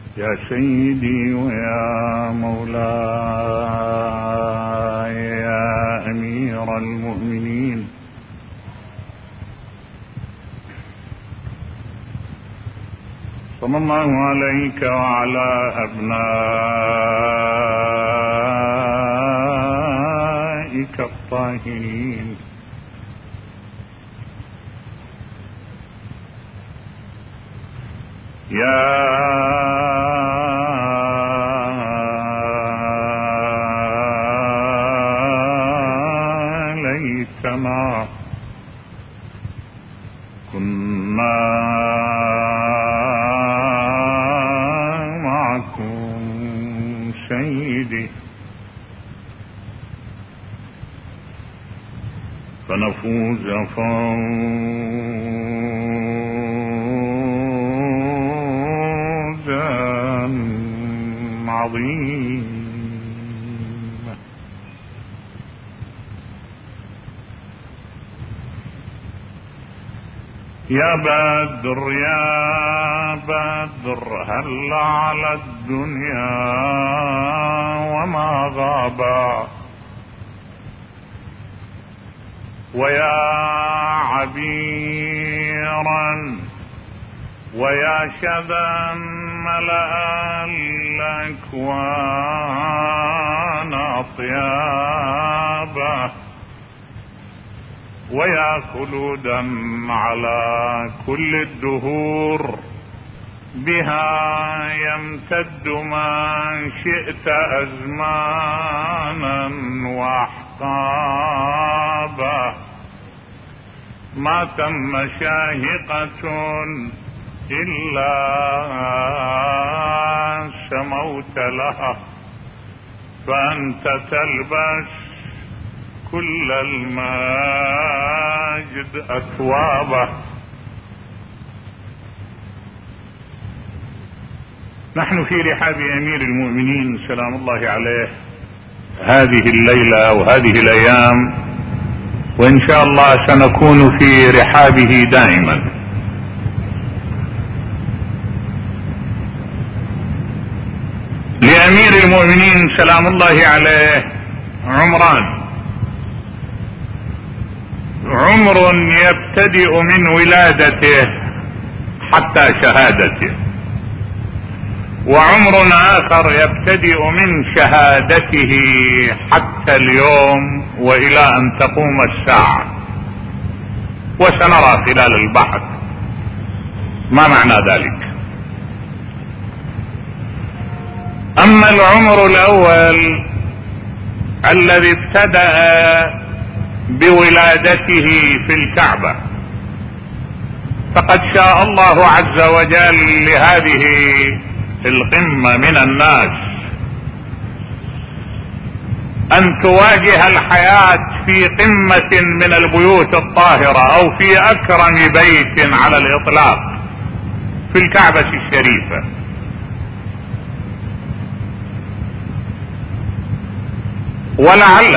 يا سيدي ويا مولاي يا أمير المؤمنين، صلى الله عليك وعلى أبنائك الطاهرين. يا ليتنا كنا معكم سيدي فنفوز فوزا عظيما. يا بدر يا بدر هل على الدنيا وما غابا، ويا عبيرا ويا شذا ملأ الأكوان أطيابا، ويا خلودا على كل الدهور بها يمتد ما شئت أزمانا وأحقابا، ما تم شاهقة إلا سموت لها، فأنت تلبس كل الماجد أثوابه. نحن في رحاب أمير المؤمنين سلام الله عليه هذه الليلة وهذه الأيام، وإن شاء الله سنكون في رحابه دائما. لأمير المؤمنين سلام الله عليه عمران، عمر يبتدئ من ولادته حتى شهادته، وعمر آخر يبتدئ من شهادته حتى اليوم وإلى أن تقوم الساعة، وسنرى خلال البحث ما معنى ذلك. أما العمر الأول الذي ابتدأ بولادته في الكعبة، فقد شاء الله عز وجل لهذه القمة من الناس أن تواجه الحياة في قمة من البيوت الطاهرة أو في أكرم بيت على الإطلاق في الكعبة الشريفة. ولعل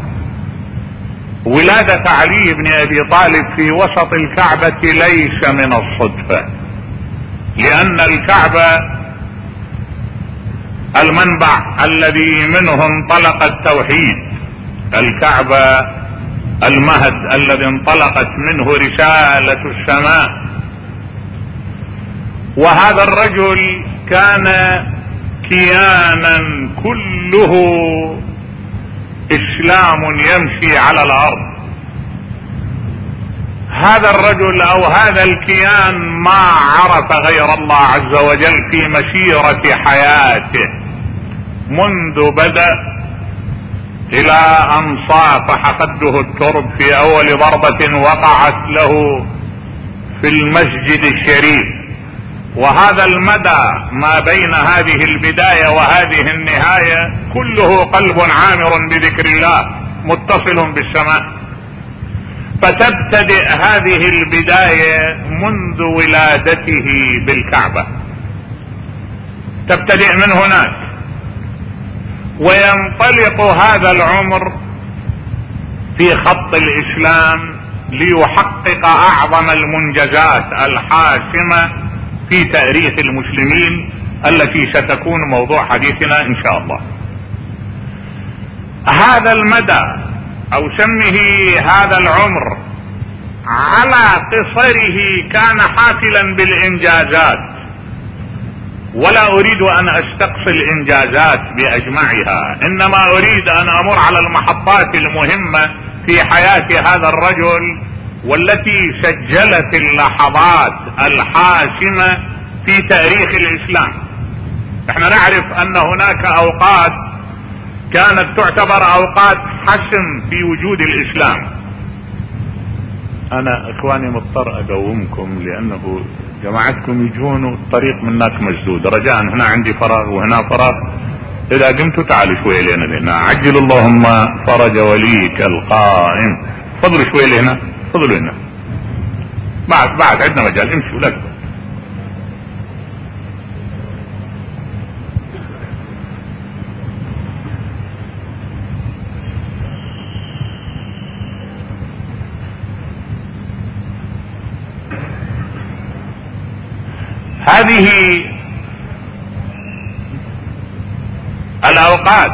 ولادة علي بن أبي طالب في وسط الكعبة ليس من الصدفة، لأن الكعبة المنبع الذي منه انطلق التوحيد، الكعبة المهد الذي انطلقت منه رسالة السماء. وهذا الرجل كان كيانا كله إسلام يمشي على الأرض. هذا الرجل أو هذا الكيان ما عرف غير الله عز وجل في مسيرة حياته منذ بدأ إلى أن صافح خده الترب في أول ضربة وقعت له في المسجد الشريف. وهذا المدى ما بين هذه البداية وهذه النهاية كله قلب عامر بذكر الله متصل بالسماء. فتبتدئ هذه البداية منذ ولادته بالكعبة، تبتدئ من هناك، وينطلق هذا العمر في خط الإسلام ليحقق أعظم المنجزات الحاسمة في تاريخ المسلمين التي ستكون موضوع حديثنا ان شاء الله. هذا المدى او سمه هذا العمر على قصره كان حافلا بالانجازات، ولا اريد ان استقصي الانجازات باجمعها، انما اريد ان امر على المحطات المهمة في حياة هذا الرجل والتي سجلت اللحظات الحاسمة في تاريخ الاسلام. احنا نعرف ان هناك اوقات كانت تعتبر اوقات حسم في وجود الاسلام. انا اخواني مضطر اقومكم لانه جماعتكم يجون والطريق من هناك مسدود، رجاء هنا عندي فراغ وهنا فراغ، اذا قمتوا تعالوا شوي لنا هنا، عجل اللهم فرج وليك القائم. فضلوا شوي لهنا، فضلوا هنا، بعد عندنا مجال، امشوا لك. هذه الاوقات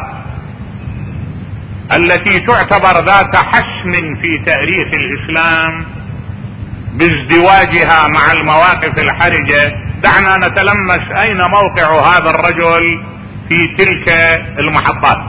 التي تعتبر ذات حسم في تاريخ الاسلام بازدواجها مع المواقف الحرجة، دعنا نتلمس اين موقع هذا الرجل في تلك المحطات.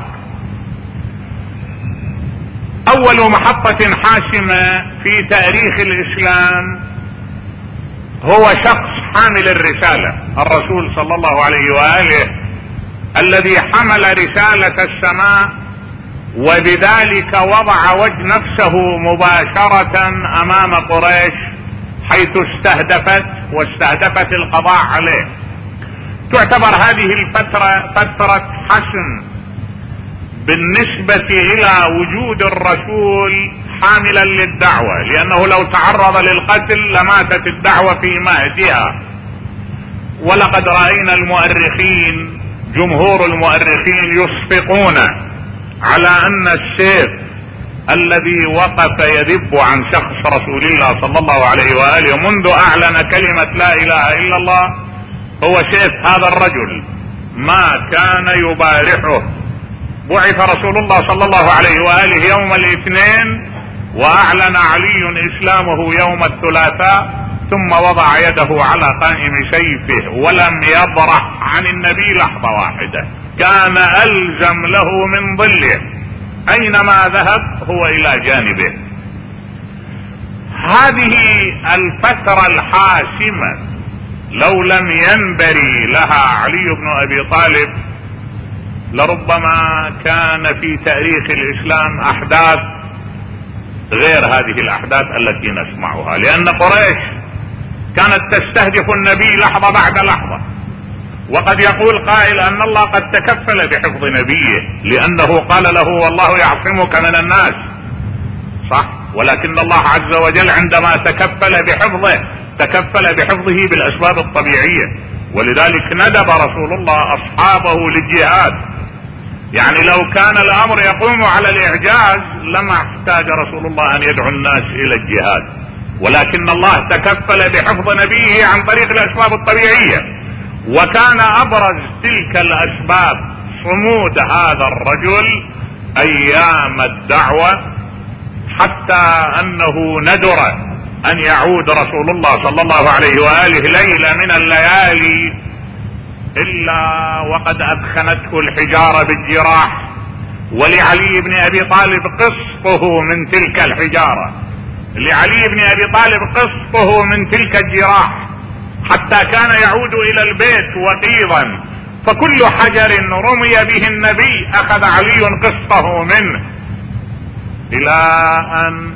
اول محطة حاسمة في تاريخ الاسلام هو شخص حامل الرسالة، الرسول صلى الله عليه وآله، الذي حمل رسالة السماء وبذلك وضع وجه نفسه مباشرة امام قريش، حيث استهدفت القضاء عليه. تعتبر هذه الفترة فترة حسم بالنسبة الى وجود الرسول حاملا للدعوة، لانه لو تعرض للقتل لماتت الدعوة في مهدها. ولقد رأينا المؤرخين، جمهور المؤرخين، يصفقون على ان السيف الذي وقف يذب عن شخص رسول الله صلى الله عليه وآله منذ اعلن كلمة لا اله الا الله هو سيف هذا الرجل، ما كان يبارحه. بعث رسول الله صلى الله عليه وآله يوم الاثنين، واعلن علي اسلامه يوم الثلاثاء، ثم وضع يده على قائم سيفه ولم يبرح عن النبي لحظة واحدة، كان ألزم له من ظله، اينما ذهب هو الى جانبه. هذه الفترة الحاسمة لو لم ينبري لها علي بن ابي طالب لربما كان في تاريخ الاسلام احداث غير هذه الاحداث التي نسمعها، لان قريش كانت تستهدف النبي لحظة بعد لحظة. وقد يقول قائل ان الله قد تكفل بحفظ نبيه، لانه قال له والله يعصمك من الناس، صح، ولكن الله عز وجل عندما تكفل بحفظه بالاسباب الطبيعية، ولذلك ندب رسول الله اصحابه للجهاد. يعني لو كان الامر يقوم على الاعجاز لما احتاج رسول الله ان يدعو الناس الى الجهاد، ولكن الله تكفل بحفظ نبيه عن طريق الاسباب الطبيعية. وكان ابرز تلك الاسباب صمود هذا الرجل ايام الدعوة، حتى انه ندر ان يعود رسول الله صلى الله عليه وآله ليلة من الليالي الا وقد ادخنته الحجارة بالجراح، ولعلي بن ابي طالب قسطه من تلك الحجارة، لعلي بن ابي طالب قسطه من تلك الجراح، حتى كان يعود الى البيت وقيضا، فكل حجر رمي به النبي اخذ علي قسطه منه، الى ان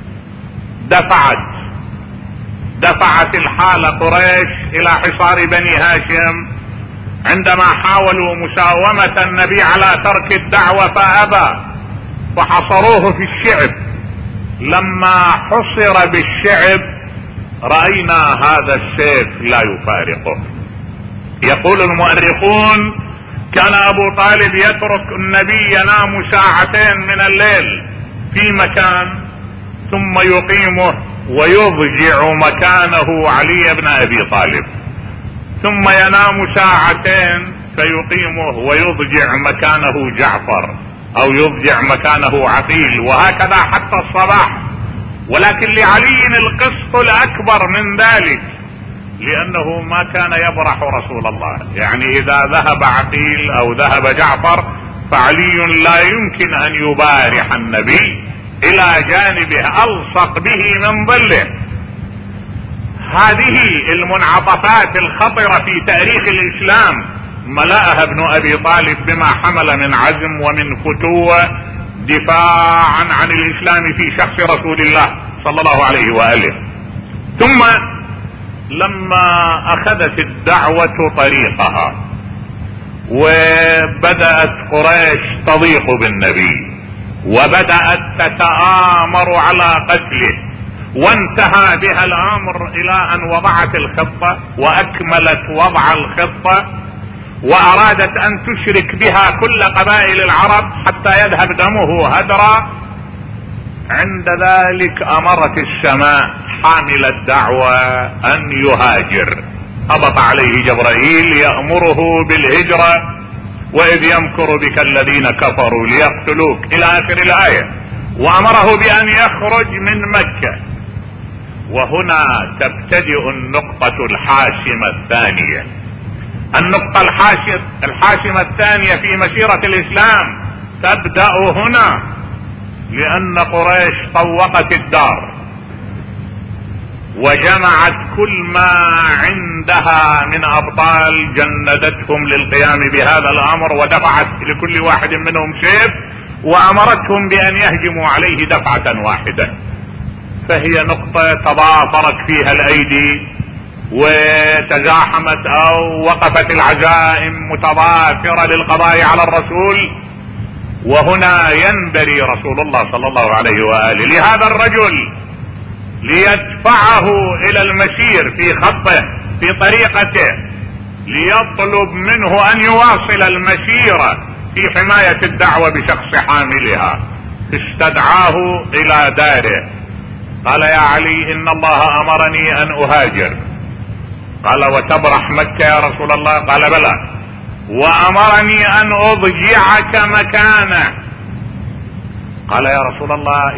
دفعت الحالة قريش الى حصار بني هاشم، عندما حاولوا مساومة النبي على ترك الدعوة فأبى، فحصروه في الشعب. لما حصر بالشعب رأينا هذا السيف لا يفارقه. يقول المؤرخون كان ابو طالب يترك النبي ينام ساعتين من الليل في مكان ثم يقيمه ويضجع مكانه علي بن ابي طالب. ثم ينام ساعتين فيقيمه ويضجع مكانه جعفر او يضجع مكانه عقيل، وهكذا حتى الصباح. ولكن لعلي القسط الاكبر من ذلك، لانه ما كان يبرح رسول الله، يعني اذا ذهب عقيل او ذهب جعفر فعلي لا يمكن ان يبارح النبي، الى جانبه الصق به من ظله. هذه المنعطفات الخطرة في تاريخ الاسلام ملأها ابن ابي طالب بما حمل من عزم ومن فتوة دفاعا عن الاسلام في شخص رسول الله صلى الله عليه وآله. ثم لما اخذت الدعوة طريقها وبدأت قريش تضيق بالنبي وبدأت تتآمر على قتله، وانتهى بها الامر الى ان وضعت الخطة واكملت وضع الخطة وارادت ان تشرك بها كل قبائل العرب حتى يذهب دمه هدرا، عند ذلك امرت السماء حامل الدعوة ان يهاجر. هبط عليه جبرائيل يأمره بالهجرة، واذ يمكر بك الذين كفروا ليقتلوك الى اخر الاية، وامره بان يخرج من مكة. وهنا تبتدئ النقطة الحاسمة الثانية. النقطة الحاسمة الثانية في مسيرة الاسلام تبدأ هنا، لان قريش طوقت الدار وجمعت كل ما عندها من ابطال، جندتهم للقيام بهذا الامر، ودفعت لكل واحد منهم سيف وامرتهم بان يهجموا عليه دفعة واحدة. فهي نقطة تضافرت فيها الايدي وتزاحمت او وقفت العزائم متضافرة للقضاء على الرسول. وهنا ينبري رسول الله صلى الله عليه وآله لهذا الرجل ليدفعه الى المسير في خطه في طريقته، ليطلب منه ان يواصل المسيرة في حماية الدعوة بشخص حاملها. استدعاه الى داره، قال يا علي ان الله امرني ان اهاجر. قال وتبرح مكة يا رسول الله؟ قال بلى، وامرني ان اضجعك مكانه. قال يا رسول الله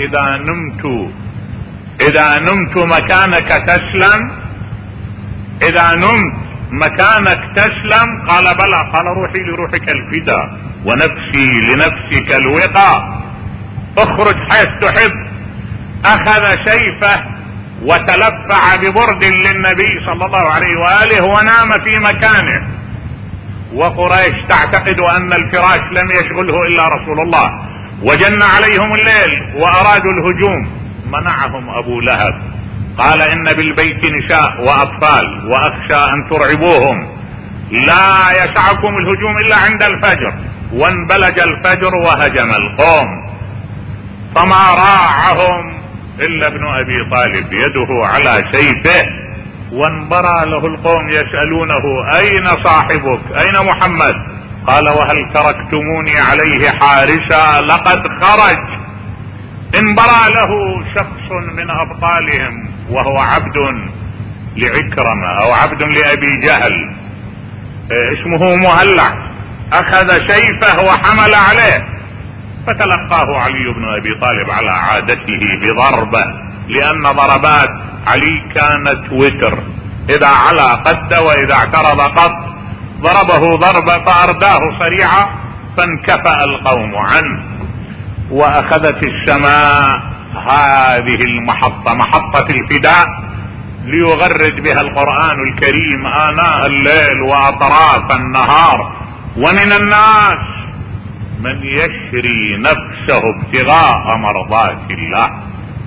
اذا نمت مكانك تسلم؟ اذا نمت مكانك تسلم؟ قال بلى. قال روحي لروحك الفداء ونفسي لنفسك الوقاء، اخرج حيث تحب. اخذ سيفه وتلفع ببرد للنبي صلى الله عليه وآله ونام في مكانه. وقريش تعتقد ان الفراش لم يشغله الا رسول الله، وجن عليهم الليل وارادوا الهجوم، منعهم ابو لهب، قال ان بالبيت نساء واطفال واخشى ان ترعبوهم، لا يسعكم الهجوم الا عند الفجر. وانبلج الفجر وهجم القوم، فما راعهم الا ابن ابي طالب يده على سيفه، وانبرى له القوم يسألونه اين صاحبك اين محمد؟ قال وهل تركتموني عليه حارسا؟ لقد خرج. انبرى له شخص من ابطالهم وهو عبد لعكرمة او عبد لابي جهل، اسمه مهلع، اخذ سيفه وحمل عليه، فتلقاه علي بن ابي طالب على عادته بضربة، لان ضربات علي كانت وتر، اذا علا قد واذا اعترض قط، ضربه ضربة فارداه صريعا فانكفأ القوم عنه. واخذت السماء هذه المحطة، محطة الفداء، ليغرد بها القرآن الكريم آناء الليل واطراف النهار. ومن الناس من يشري نفسه ابتغاء مرضات الله.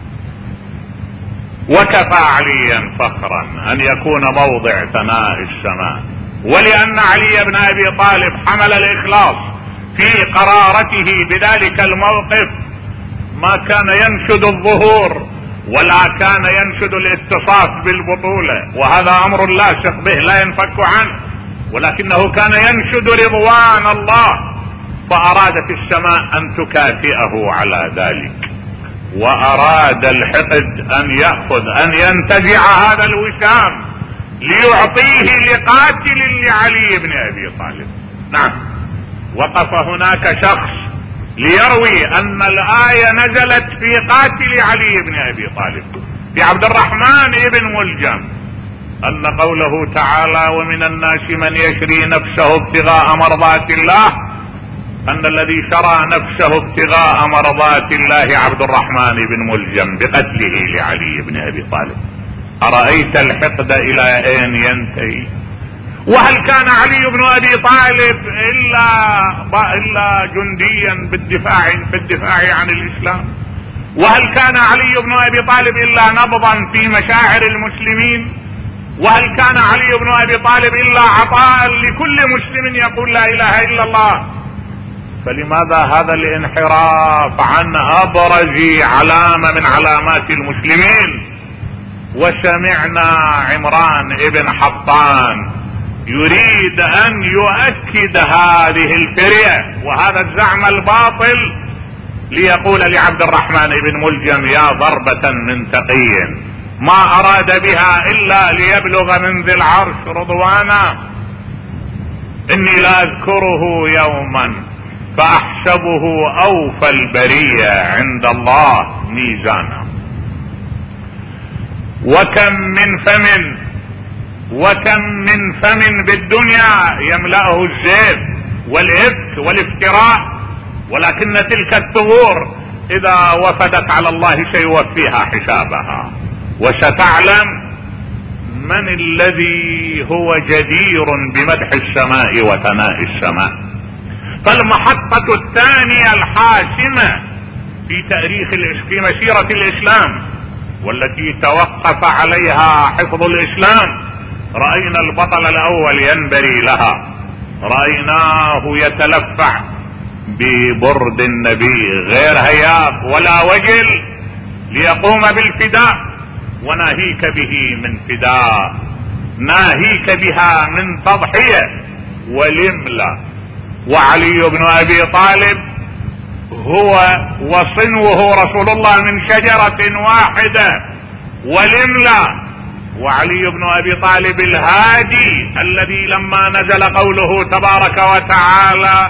وكفى عليا فخرا ان يكون موضع ثناء السماء، ولان علي بن ابي طالب حمل الاخلاص في قرارته بذلك الموقف، ما كان ينشد الظهور ولا كان ينشد الاتصاف بالبطولة، وهذا امر لاصق به لا ينفك عنه، ولكنه كان ينشد رضوان الله. فارادت السماء ان تكافئه على ذلك، واراد الحقد ان ينتزع هذا الوسام ليعطيه لقاتل لعلي بن ابي طالب. نعم، وقف هناك شخص ليروي ان الآية نزلت في قاتل علي بن ابي طالب، في عبد الرحمن بن ملجم، ان قوله تعالى ومن الناس من يشري نفسه ابتغاء مرضات الله، ان الذي شرى نفسه ابتغاء مرضات الله عبد الرحمن بن ملجم بقتله لعلي بن ابي طالب. أرأيت الحقد الى اين ينتهي؟ وهل كان علي بن ابي طالب الا جنديا بالدفاع عن الاسلام؟ وهل كان علي بن ابي طالب الا نبضا في مشاعر المسلمين؟ وهل كان علي بن ابي طالب الا عطاء لكل مسلم يقول لا اله الا الله؟ فلماذا هذا الانحراف عن ابرز علامة من علامات المسلمين؟ وسمعنا عمران بن حطان يريد ان يؤكد هذه الفرية وهذا الزعم الباطل، ليقول لعبد الرحمن بن ملجم يا ضربة من تقي ما اراد بها الا ليبلغ من ذي العرش رضوانا، اني لا اذكره يوما فاحسبه اوفى البرية عند الله ميزانا. وكم من فم بالدنيا يملأه الزيف والإفك والافتراء، ولكن تلك الثغور اذا وفدت على الله سيوفيها حسابها، وستعلم من الذي هو جدير بمدح السماء وثناء السماء. فالمحطة الثانية الحاسمة في مسيرة الاسلام والتي توقف عليها حفظ الاسلام، رأينا البطل الاول ينبري لها، رأيناه يتلفع ببرد النبي غير هياف ولا وجل ليقوم بالفداء، وناهيك به من فداء، ناهيك بها من تضحية ولملا. وعلي بن ابي طالب هو وصنوه رسول الله من شجرة واحدة ولملا. وعلي بن ابي طالب الهادي الذي لما نزل قوله تبارك وتعالى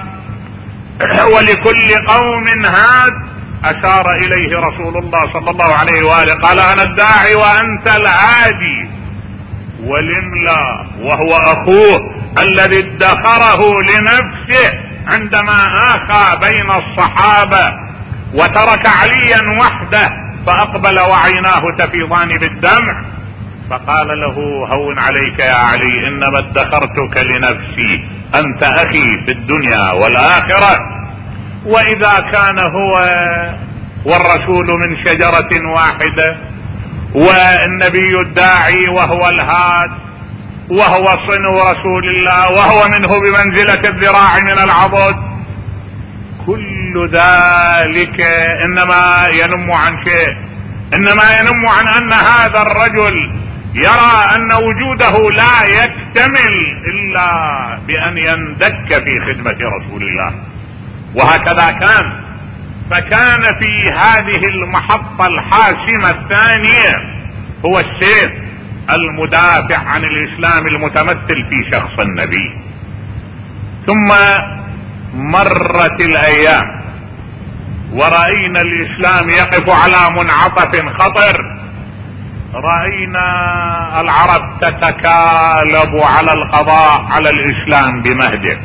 ولكل قوم هاد اشار اليه رسول الله صلى الله عليه وآله قال انا الداعي وانت الهادي. ولملا وهو اخوه الذي ادخره لنفسه عندما آخى بين الصحابة وترك عليا وحده، فأقبل وعيناه تفيضان بالدمع، فقال له هون عليك يا علي إنما ادخرتك لنفسي، أنت أخي في الدنيا والآخرة. وإذا كان هو والرسول من شجرة واحدة، والنبي الداعي وهو الهاد، وهو صنو رسول الله، وهو منه بمنزلة الذراع من العضد، كل ذلك انما ينم عن شيء، انما ينم عن ان هذا الرجل يرى ان وجوده لا يكتمل الا بان يندك في خدمة رسول الله. وهكذا كان، فكان في هذه المحطة الحاسمة الثانية هو السيف المدافع عن الاسلام المتمثل في شخص النبي. ثم مرت الايام ورأينا الاسلام يقف على منعطف خطر، رأينا العرب تتكالب على القضاء على الاسلام بمهده،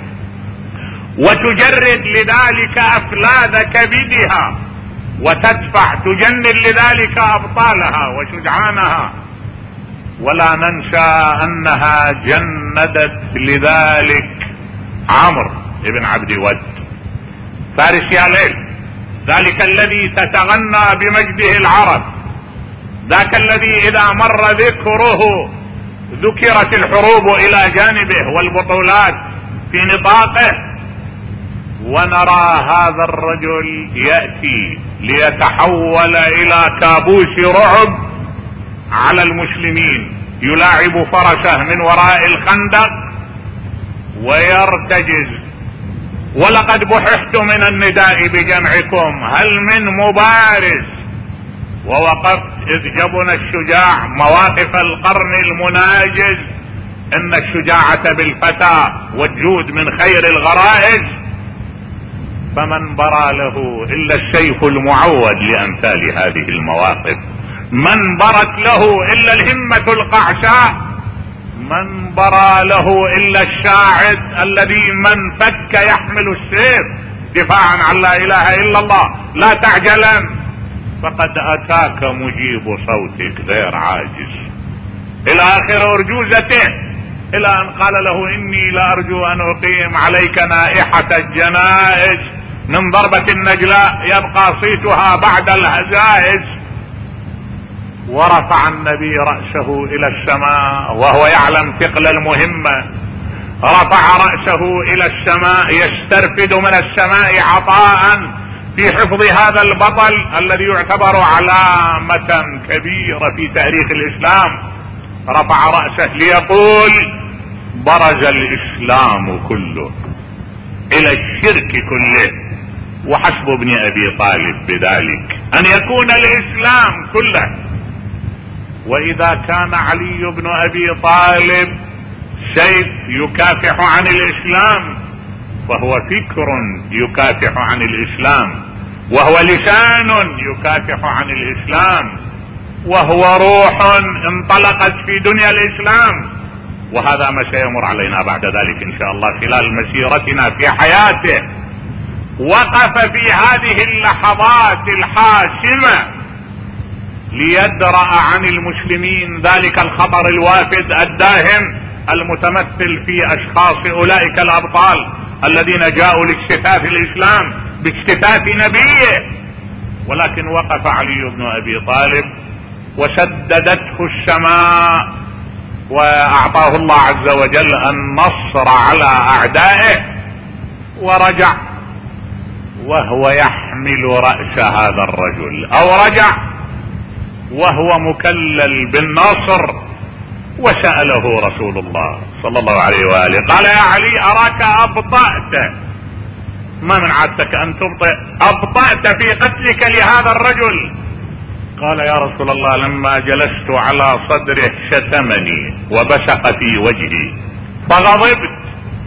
وتجرد لذلك افلاذ كبدها، وتدفع تجند لذلك ابطالها وشجعانها. ولا ننسى انها جندت لذلك عمرو بن عبد ود فارس يا ليل، ذلك الذي تتغنى بمجده العرب، ذاك الذي اذا مر ذكره ذكرت الحروب الى جانبه والبطولات في نطاقه. ونرى هذا الرجل يأتي ليتحول الى كابوس رعب على المسلمين، يلاعب فرسه من وراء الخندق ويرتجز. ولقد بحثت من النداء بجمعكم هل من مبارز، ووقفت اذ جبن الشجاع مواقف القرن المناجز ان الشجاعة بالفتى والجود من خير الغرائز، فمن برى له الا الشيخ المعود لامثال هذه المواقف، من برت له الا الهمة القعشاء، من برى له الا الشاعر الذي من فك يحمل السيف دفاعا عن لا اله الا الله. لا تعجلا فقد اتاك مجيب صوتك غير عاجز، الى اخر ارجوزته، الى ان قال له اني لارجو ان اقيم عليك نائحة الجنائز من ضربة النجلاء يبقى صيتها بعد الهزائز. ورفع النبي رأسه الى السماء وهو يعلم ثقل المهمة، رفع رأسه الى السماء يسترفد من السماء عطاء في حفظ هذا البطل الذي يعتبر علامة كبيرة في تاريخ الاسلام. رفع رأسه ليقول: برز الاسلام كله الى الشرك كله، وحسب ابن ابي طالب بذلك ان يكون الاسلام كله. واذا كان علي بن ابي طالب سيف يكافح عن الاسلام، فهو فكر يكافح عن الاسلام، وهو لسان يكافح عن الاسلام، وهو روح انطلقت في دنيا الاسلام. وهذا ما سيمر علينا بعد ذلك ان شاء الله خلال مسيرتنا في حياته. وقف في هذه اللحظات الحاسمة ليدرأ عن المسلمين ذلك الخطر الوافد الداهم المتمثل في اشخاص اولئك الابطال الذين جاءوا لاكتفاف الاسلام باكتفاف نبيه. ولكن وقف علي بن ابي طالب وسددته السماء، واعطاه الله عز وجل النصر على اعدائه، ورجع وهو يحمل رأس هذا الرجل، او رجع وهو مكلل بالنصر. وسأله رسول الله صلى الله عليه وآله قال: يا علي أراك أبطأت، ما من عادتك أن تبطئ، أبطأت في قتلك لهذا الرجل. قال: يا رسول الله لما جلست على صدره شتمني وبشق في وجهي فغضبت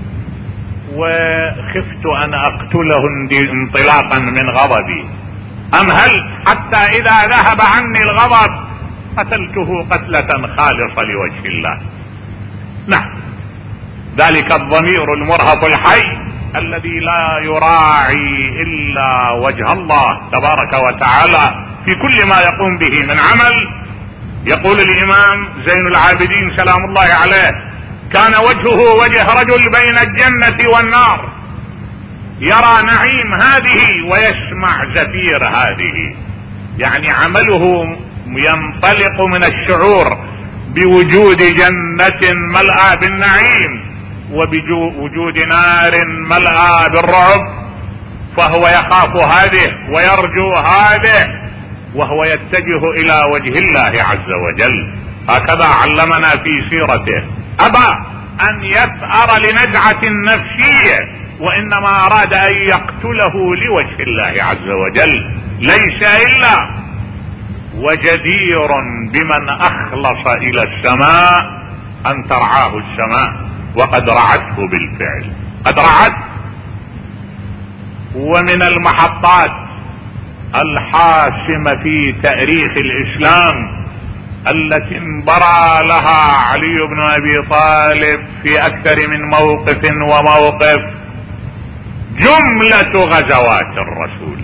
وخفت أن أقتله انطلاقا من غضبي، أمهلت حتى إذا ذهب عني الغضب قتلته قتلة خالصة لوجه الله. نعم، ذلك الضمير المرهف الحي الذي لا يراعي إلا وجه الله تبارك وتعالى في كل ما يقوم به من عمل. يقول الإمام زين العابدين سلام الله عليه: كان وجهه وجه رجل بين الجنة والنار، يرى نعيم هذه ويسمع زفير هذه، يعني عمله ينطلق من الشعور بوجود جنة ملأى بالنعيم وبوجود نار ملأى بالرعب، فهو يخاف هذه ويرجو هذه، وهو يتجه الى وجه الله عز وجل. هكذا علمنا في سيرته، ابى ان يثأر لنزعة نفسية، وانما اراد ان يقتله لوجه الله عز وجل، ليس الا وجدير بمن اخلص الى السماء ان ترعاه السماء، وقد رعته بالفعل، قد رعته. ومن المحطات الحاسمة في تاريخ الاسلام التي انبرى لها علي بن ابي طالب في اكثر من موقف وموقف جملة غزوات الرسول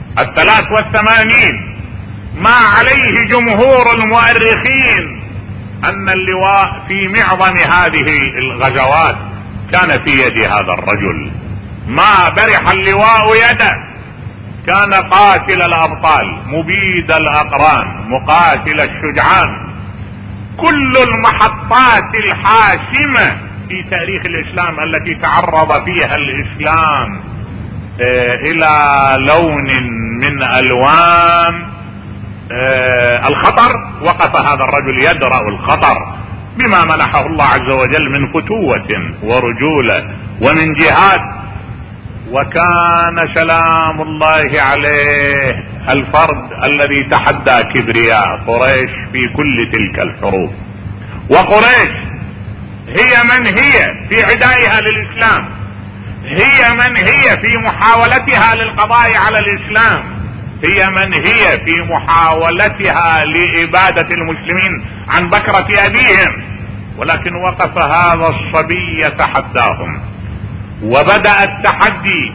83. ما عليه جمهور المؤرخين ان اللواء في معظم هذه الغزوات كان في يد هذا الرجل، ما برح اللواء يده، كان قاتل الابطال، مبيد الاقران، مقاتل الشجعان. كل المحطات الحاسمة في تاريخ الاسلام التي تعرض فيها الاسلام الى لون من الوان الخطر، وقف هذا الرجل يدرأ الخطر بما منحه الله عز وجل من فتوة ورجولة ومن جهاد. وكان سلام الله عليه الفرد الذي تحدى كبرياء قريش في كل تلك الحروب. وقريش هي من هي في عدائها للإسلام، هي من هي في محاولتها للقضاء على الإسلام، هي من هي في محاولتها لإبادة المسلمين عن بكرة أبيهم. ولكن وقف هذا الصبي يتحداهم، وبدأ التحدي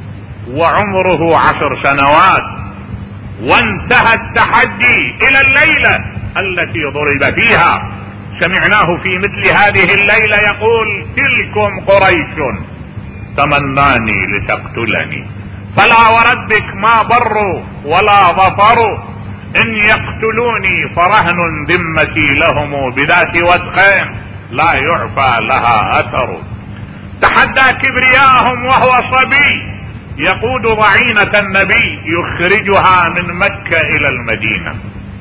وعمره 10 سنوات، وانتهى التحدي إلى الليلة التي ضرب فيها. سمعناه في مثل هذه الليلة يقول: تلكم قريش تمناني لتقتلني، فلا وربك ما بروا ولا ظفروا، إن يقتلوني فرهن ذمتي لهم بذات وثقين لا يعفى لها أثر. تحدى كبرياءهم وهو صبي يقود ضعينة النبي يخرجها من مكة إلى المدينة.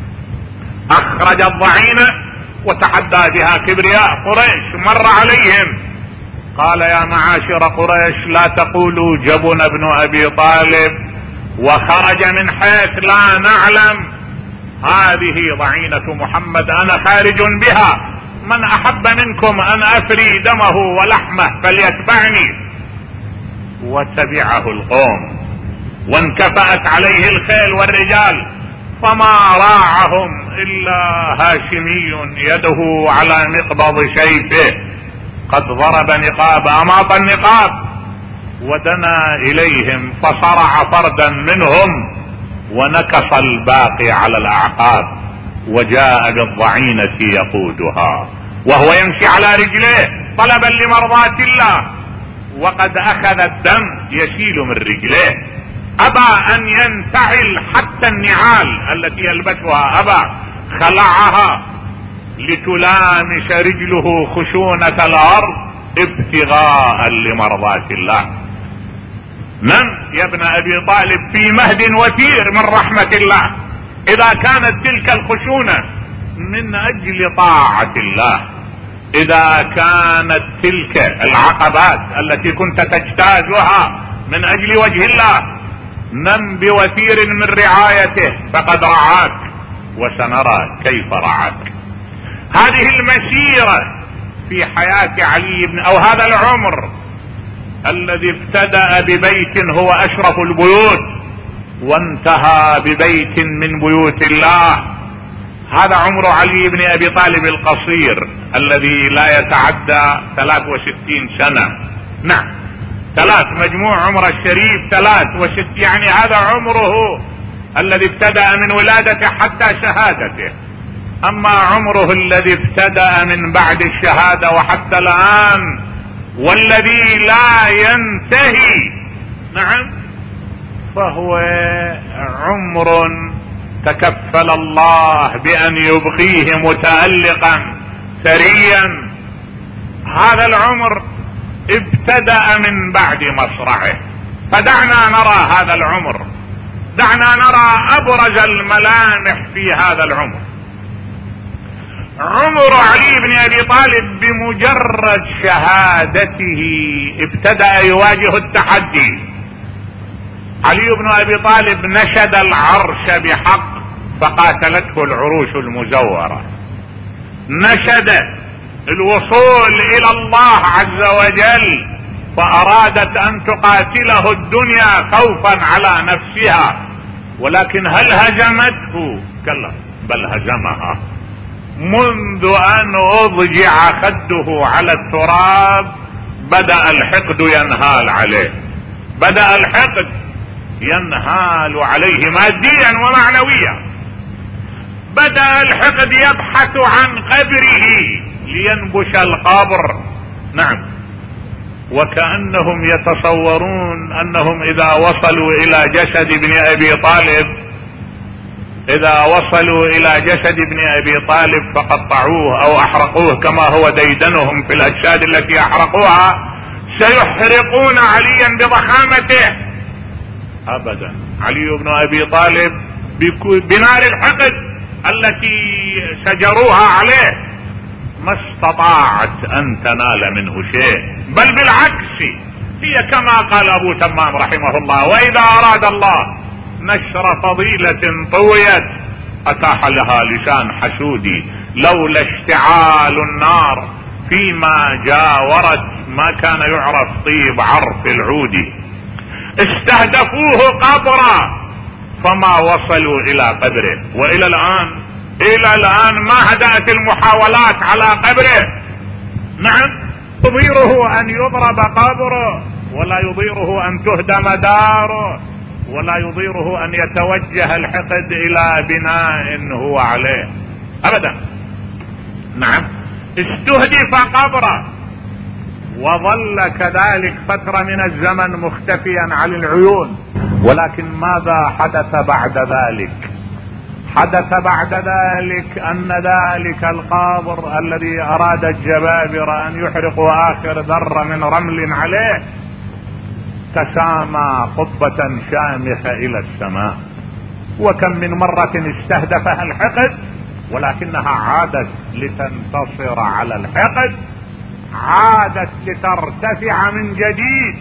أخرج الضعينة وتحدى بها كبرياء قريش، مر عليهم قال: يا معاشر قريش، لا تقولوا جبن ابن أبي طالب وخرج من حيث لا نعلم، هذه ضعينة محمد أنا خارج بها، من أحب منكم أن أفري دمه ولحمه فليتبعني. وتبعه القوم وانكفأت عليه الخيل والرجال، فما راعهم إلا هاشمي يده على مقبض سيفه قد ضرب نقاب أماط النقاب، ودنا إليهم فصرع فردا منهم ونكص الباقي على الأعقاب، وجاء بالضعينة يقودها وهو يمشي على رجليه طلبا لمرضاة الله، وقد أخذ الدم يسيل من رجليه، أبى أن ينتعل حتى النعال التي يلبسها، أبى، خلعها لتلامس رجله خشونة الأرض ابتغاء لمرضاة الله. نم يا ابن أبي طالب في مهد وثير من رحمة الله، إذا كانت تلك الخشونة من أجل طاعة الله، إذا كانت تلك العقبات التي كنت تجتازها من أجل وجه الله، نم بوثير من رعايته فقد رعاك، وسنرى كيف رعاك. هذه المسيرة في حياة علي بن أو هذا العمر الذي ابتدأ ببيت هو أشرف البيوت وانتهى ببيت من بيوت الله، هذا عمر علي بن أبي طالب القصير الذي لا يتعدى 63 سنة. نعم، 3 مجموع عمر الشريف 63، يعني هذا عمره الذي ابتدأ من ولادته حتى شهادته. أما عمره الذي ابتدأ من بعد الشهادة وحتى الآن والذي لا ينتهي، نعم، فهو عمر تكفل الله بأن يبقيه متألقا ثريا. هذا العمر ابتدأ من بعد مصرعه، فدعنا نرى هذا العمر، دعنا نرى أبرز الملامح في هذا العمر. عمر علي بن أبي طالب بمجرد شهادته ابتدأ يواجه التحدي. علي بن أبي طالب نشد العرش بحق فقاتلته العروش المزورة، نشد الوصول إلى الله عز وجل فأرادت أن تقاتله الدنيا خوفا على نفسها، ولكن هل هزمته؟ كلا، بل هزمها. منذ أن أضجع خده على التراب بدأ الحقد ينهال عليه، بدأ الحقد ينهال عليه ماديا ومعنويا، بدأ الحقد يبحث عن قبره لينبش القبر. نعم، وكأنهم يتصورون أنهم إذا وصلوا إلى جسد ابن أبي طالب، إذا وصلوا إلى جسد ابن أبي طالب فقطعوه أو أحرقوه كما هو ديدنهم في الأجساد التي أحرقوها، سيحرقون عليا بضخامته. أبدا، علي بن أبي طالب بنار الحقد التي سجروها عليه ما استطاعت أن تنال منه شيء، بل بالعكس، هي كما قال أبو تمام رحمه الله: وإذا أراد الله نشر فضيلة طويت أتاح لها لسان حسودي، لولا اشتعال النار فيما جاورت ما كان يعرف طيب عرف العود. استهدفوه قبرا فما وصلوا الى قبره، والى الان ما هدأت المحاولات على قبره. نعم، يضيره ان يضرب قبره، ولا يضيره ان تهدم داره، ولا يضيره ان يتوجه الحقد الى بناء هو عليه ابدا. نعم، استهدف قبره وظل كذلك فترة من الزمن مختفيا عن العيون. ولكن ماذا حدث بعد ذلك؟ حدث بعد ذلك ان ذلك القابر الذي اراد الجبابرة ان يحرقوا اخر ذرة من رمل عليه تسامى قبة شامخة الى السماء. وكم من مرة استهدفها الحقد ولكنها عادت لتنتصر على الحقد، عادت لترتفع من جديد.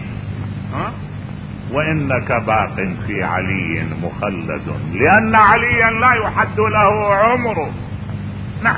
وانك باق في علي مخلد، لان عليا لا يحد له عمره. نعم،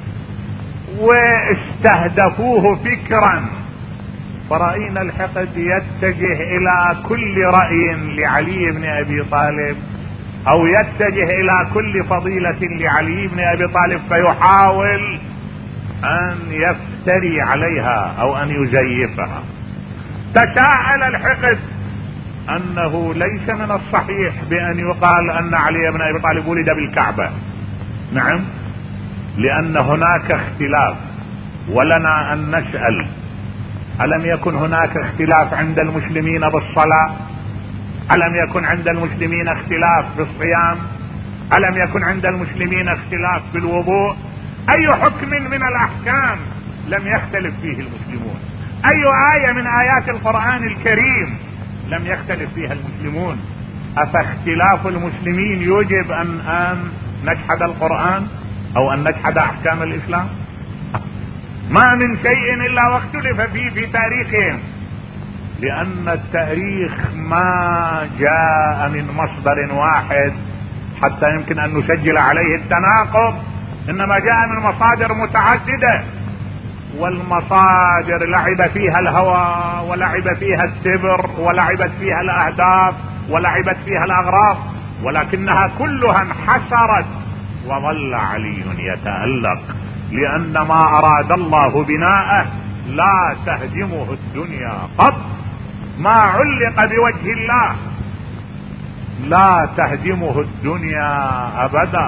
واستهدفوه فكرا، فرأينا الحقد يتجه الى كل رأي لعلي بن ابي طالب، او يتجه الى كل فضيلة لعلي بن ابي طالب، فيحاول ان يفتري عليها او ان يزيفها. تساءل الحقد انه ليس من الصحيح بان يقال ان علي بن ابي طالب ولد بالكعبة. نعم، لان هناك اختلاف، ولنا ان نسأل: ألم يكن هناك اختلاف عند المسلمين بالصلاة؟ ألم يكن عند المسلمين اختلاف بالصيام؟ ألم يكن عند المسلمين اختلاف بالوضوء؟ أي حكم من الأحكام لم يختلف فيه المسلمون؟ أي آية من آيات القرآن الكريم لم يختلف فيها المسلمون؟ أفاختلاف المسلمين يوجب أن نجحد القرآن أو أن نجحد أحكام الإسلام؟ ما من شيء إلا واختلف فيه في تاريخهم، لأن التاريخ ما جاء من مصدر واحد حتى يمكن أن نسجل عليه التناقض، إنما جاء من مصادر متعددة، والمصادر لعب فيها الهوى، ولعب فيها التبر، ولعبت فيها الأهداف، ولعبت فيها الأغراض، ولكنها كلها انحسرت وظل علي يتألق، لأن ما أراد الله بناءه لا تهدمه الدنيا قط. ما علق بوجه الله لا تهدمه الدنيا أبدا.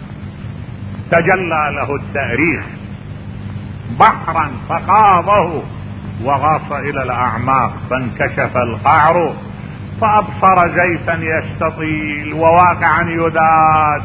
تجلى له التاريخ بحرا فخاضه وغاص إلى الأعماق فانكشف القعر، فأبصر زيتا يستطيل وواقعا يذاد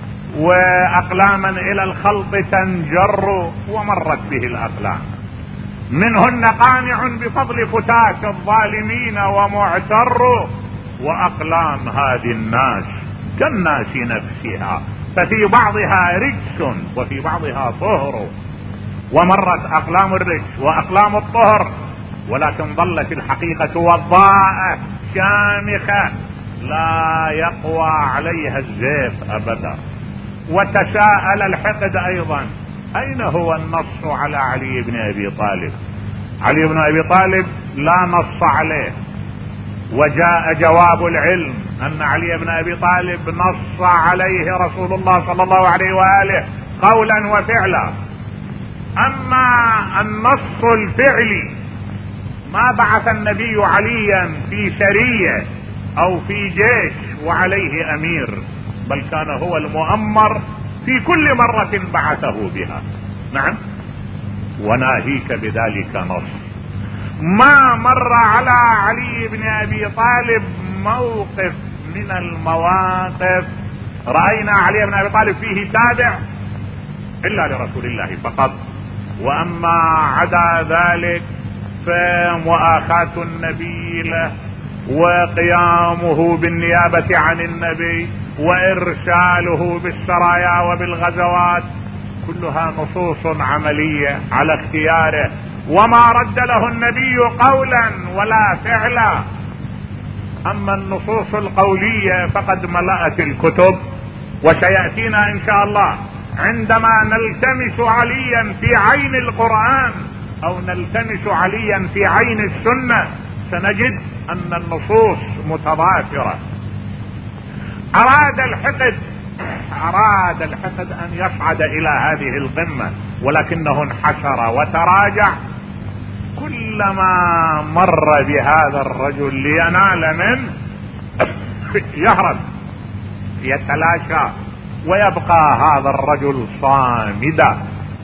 وأقلاما إلى الخلق تنجر، ومرت به الأقلام، منهن قانع بفضل فتات الظالمين ومعتر، وأقلام هذه الناس كالناس نفسها، ففي بعضها رجس وفي بعضها طهر. ومرت أقلام الرجس وأقلام الطهر، ولكن ظلت الحقيقة وضاءة شامخة لا يقوى عليها الزيف أبدا. وتساءل الحقد أيضا: أين هو النص على علي بن أبي طالب؟ علي بن أبي طالب لا نص عليه، وجاء جواب العلم أن علي بن أبي طالب نص عليه رسول الله صلى الله عليه وآله قولا وفعلا. أما النص الفعلي ما بعث النبي عليا في سرية أو في جيش وعليه أمير، بل كان هو المؤمر في كل مرة بعثه بها. نعم، وناهيك بذلك نص. ما مر على علي بن أبي طالب موقف من المواقف رأينا علي بن أبي طالب فيه تابع إلا لرسول الله فقط. وأما عدا ذلك فمؤاخاة النبي له، وقيامه بالنيابة عن النبي، وإرساله بالسرايا وبالغزوات، كلها نصوص عملية على اختياره، وما رد له النبي قولا ولا فعلا. أما النصوص القولية فقد ملأت الكتب، وسيأتينا إن شاء الله عندما نلتمس عليا في عين القرآن او نلتمس عليا في عين السنة سنجد ان النصوص متضافرة. اراد الحقد ان يصعد الى هذه القمة، ولكنه انحسر وتراجع. كلما مر بهذا الرجل لينال منه يهرب يتلاشى، ويبقى هذا الرجل صامدا.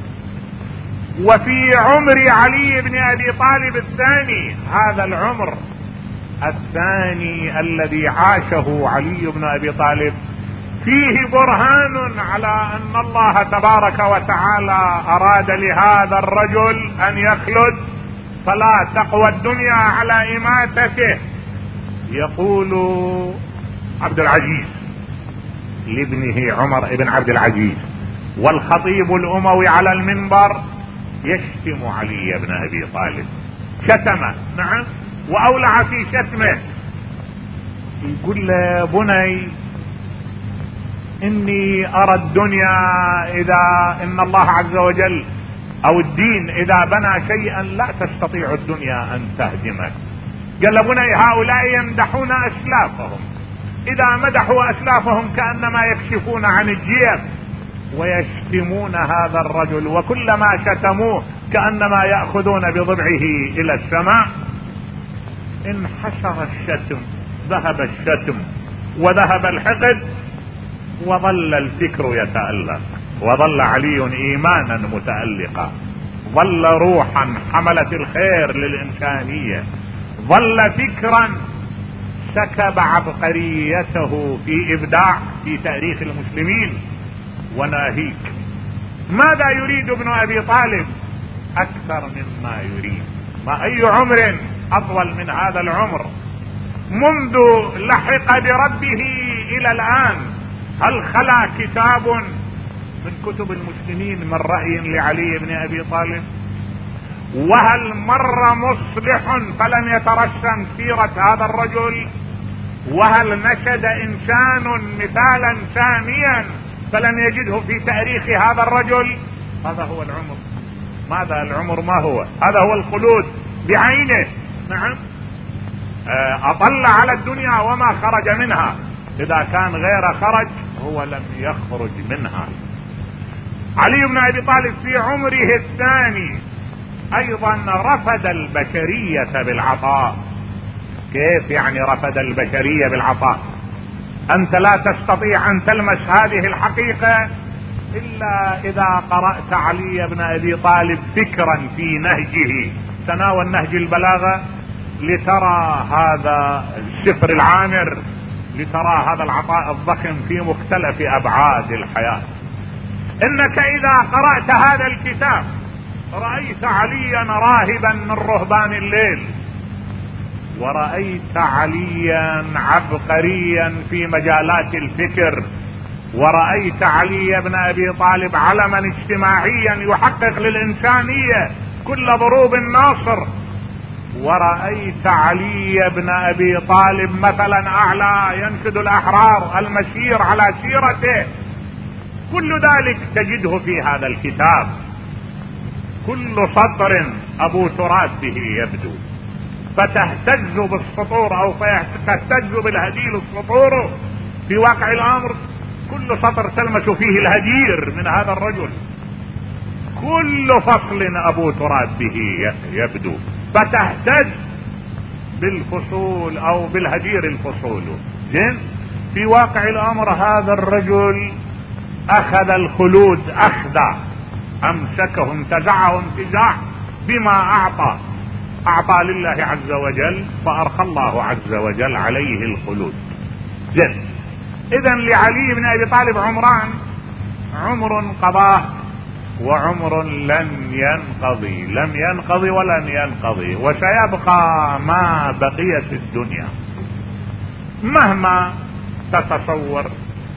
وفي عمر علي بن ابي طالب الثاني، هذا العمر الثاني الذي عاشه علي بن ابي طالب، فيه برهان على ان الله تبارك وتعالى اراد لهذا الرجل ان يخلد، فلا تقوى الدنيا على اماتته. يقول عبد العزيز لابنه عمر بن عبد العزيز والخطيب الاموي على المنبر يشتم علي بن ابي طالب، شتمه، نعم، واولع في شتمه. يقول له: بني، اني ارى الدنيا ان الله عز وجل او الدين اذا بنى شيئا لا تستطيع الدنيا ان تهدمه. قال له: بني، هؤلاء يمدحون اسلافهم، اذا مدحوا اسلافهم كانما يكشفون عن الجيب، ويشتمون هذا الرجل، وكلما شتموه كانما ياخذون بضبعه الى السماء. انحسر الشتم، ذهب الشتم وذهب الحقد، وظل الفكر يتألق، وظل علي ايمانا متألقا، ظل روحا حملت الخير للإنسانية، ظل فكرا سكب عبقريته في إبداع في تاريخ المسلمين. وناهيك، ماذا يريد ابن أبي طالب؟ أكثر مما يريد. ما أي عمر أطول من هذا العمر؟ منذ لحق بربه إلى الآن هل خلا كتاب من كتب المسلمين من رأي لعلي بن أبي طالب؟ وهل مر مصلح فلم يترسم سيرة هذا الرجل؟ وهل نشد إنسان مثالا ساميا فلم يجده في تاريخ هذا الرجل؟ هذا هو العمر. ماذا العمر؟ ما هو؟ هذا هو الخلود بعينه. نعم، أطل على الدنيا وما خرج منها. إذا كان غير خرج هو لم يخرج منها. علي بن أبي طالب في عمره الثاني أيضا رفض البشرية بالعطاء. كيف يعني رفض البشرية بالعطاء؟ أنت لا تستطيع أن تلمس هذه الحقيقة إلا إذا قرأت علي بن أبي طالب فكرا في نهجه. تناول نهج البلاغة لترى هذا السفر العامر، لترى هذا العطاء الضخم في مختلف أبعاد الحياة. إنك إذا قرأت هذا الكتاب رأيت عليا راهبا من رهبان الليل، ورأيت عليا عبقريا في مجالات الفكر، ورأيت علي بن أبي طالب علما اجتماعيا يحقق للإنسانية كل ضروب الناصر، ورأيت علي بن أبي طالب مثلا أعلى ينشد الأحرار المسير على سيرته. كل ذلك تجده في هذا الكتاب، كل سطر أبو تراب به يبدو، فتهتز بالسطور أو تهتز بالهدير السطور. في واقع الأمر كل سطر تلمس فيه الهدير من هذا الرجل، كل فصل أبو تراب به يبدو، فتهتز بالفصول أو بالهدير الفصول. زين، في واقع الأمر هذا الرجل أخذ الخلود أخذ، أمسكه انتزعه انتزاع بما أعطى لله عز وجل، فأرخى الله عز وجل عليه الخلود. زين، إذن لعلي بن أبي طالب عمران: عمر قضاه وعمر لم ينقضي ولن ينقضي، وسيبقى ما بقيت الدنيا. مهما تتصور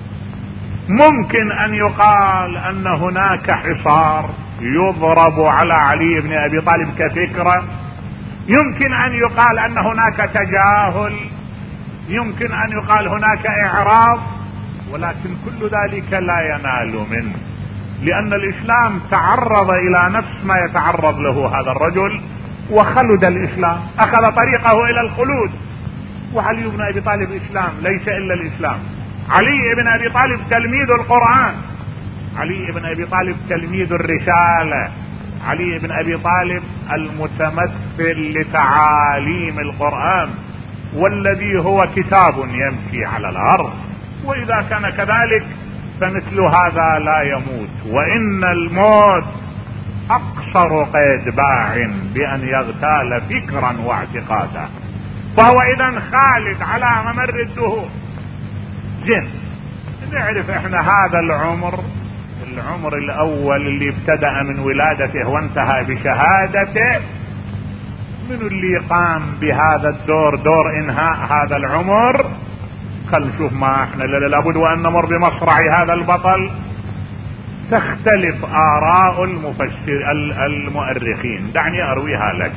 ممكن أن يقال أن هناك حصار يضرب على علي بن أبي طالب كفكرة، يمكن أن يقال أن هناك تجاهل، يمكن أن يقال هناك إعراض، ولكن كل ذلك لا ينال منه. لأن الإسلام تعرض إلى نفس ما يتعرض له هذا الرجل وخلد الإسلام، أخذ طريقه إلى الخلود. وعلي بن أبي طالب إسلام ليس إلا الإسلام. علي بن أبي طالب تلميذ القرآن، علي بن أبي طالب تلميذ الرسالة، علي بن أبي طالب المتمثل لتعاليم القرآن، والذي هو كتاب يمشي على الأرض. وإذا كان كذلك فمثل هذا لا يموت، وإن الموت أقصر قيد باع بأن يغتال فكرا واعتقادا. فهو إذن خالد على ممر الدهور. زين، نعرف احنا هذا العمر الأول اللي ابتدأ من ولادته وانتهى بشهادته، من اللي قام بهذا الدور، دور إنهاء هذا العمر؟ خل نشوف ما احنا لابد وأن نمر بمصرع هذا البطل. تختلف آراء المؤرخين، دعني أرويها لك.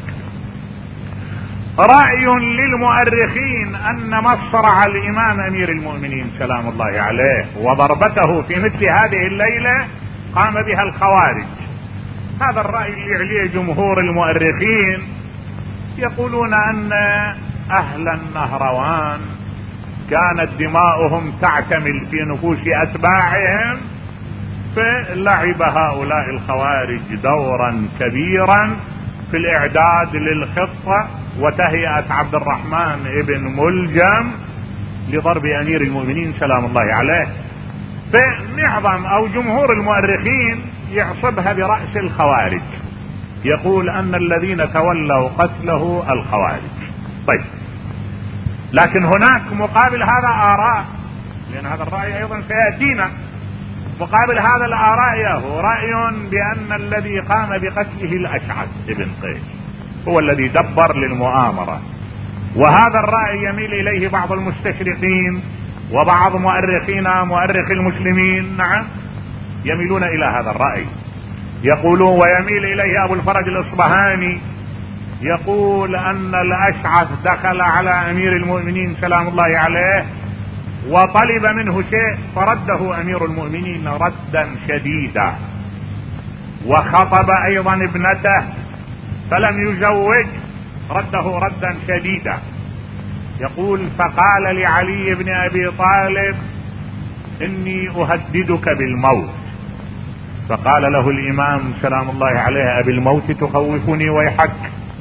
رأي للمؤرخين أن مصرع الإمام أمير المؤمنين سلام الله عليه وضربته في مثل هذه الليلة قام بها الخوارج. هذا الرأي اللي عليه جمهور المؤرخين. يقولون أن أهل النهروان كانت دماؤهم تعتمل في نفوس أتباعهم، فلعب هؤلاء الخوارج دورا كبيرا في الإعداد للخطة وتهيئة عبد الرحمن ابن ملجم لضرب أمير المؤمنين سلام الله عليه. فمعظم أو جمهور المؤرخين يعصبها برأس الخوارج، يقول أن الذين تولوا قتله الخوارج. طيب، لكن هناك مقابل هذا آراء، لأن هذا الرأي أيضا سيأتينا. مقابل هذا الآراء هو رأي بأن الذي قام بقتله الأشعث ابن قيس هو الذي دبر للمؤامرة. وهذا الرأي يميل إليه بعض المستشرقين وبعض مؤرخ المسلمين، نعم، يميلون إلى هذا الرأي. يقولون، ويميل إليه أبو الفرج الإصبهاني، يقول أن الأشعث دخل على أمير المؤمنين سلام الله عليه وطلب منه شيء فرده أمير المؤمنين ردا شديدا، وخطب أيضا ابنته فلم يزوج، رده ردا شديدا. يقول فقال لعلي بن أبي طالب إني أهددك بالموت، فقال له الإمام سلام الله عليه أبي الموت تخوفني ويحك،